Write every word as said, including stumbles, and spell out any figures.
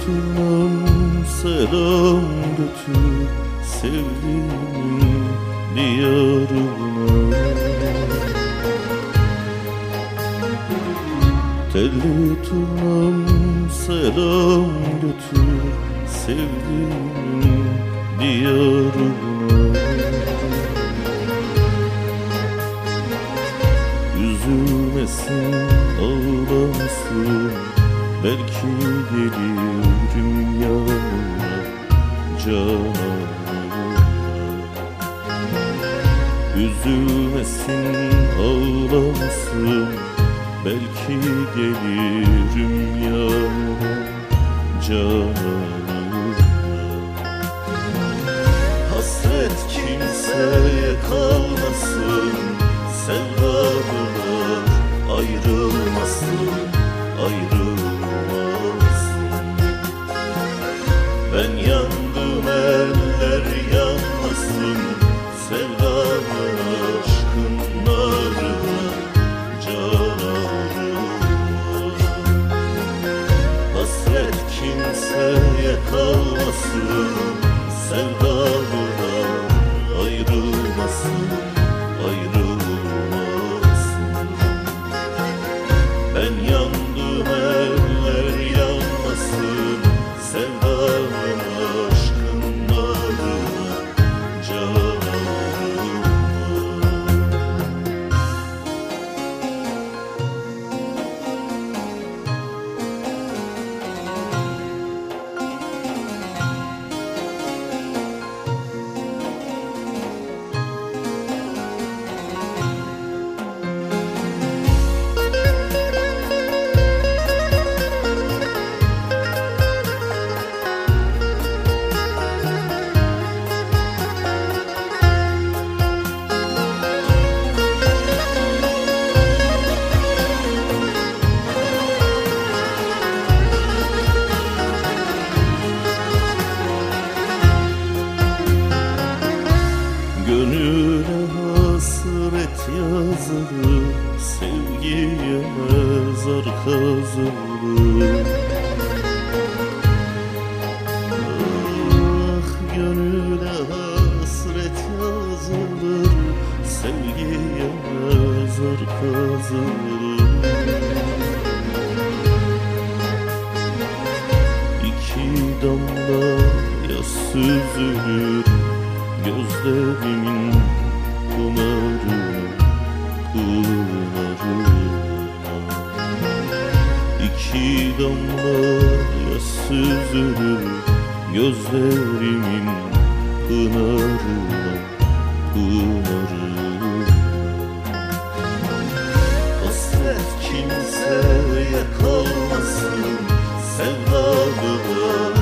turnam selam götür sevdiğimin diyarına. Telli turnam selam götür sevdiğimin diyarına. Üzülmesin, ağlamasın, belki gelirim yanına cananına. Üzülmesin, ağlamasın, belki gelirim yanına cananına. Hasret kimseye kalmasın, sevdalılar ayrılmasın, ayrılmasın. Ben yandım, eller yanmasın, sevdamın aşkın narına cananına. Hasret kimseye kalmasın, sevdalılar ayrılmasın, ayrılmasın. Ben yandım, eller yanmasın, sevdamın aşkın narına cananına. Gönüle hasret yazılır, sevgiye mezar kazılır. Ah, gönüle hasret yazılır, sevgiye mezar kazılır. İki damla yaş süzülür gözlerimin pınarına, pınarına. İki damla yaş süzülür gözlerimin pınarına, pınarına. Hasret kimseye kalmasın, sevdalılar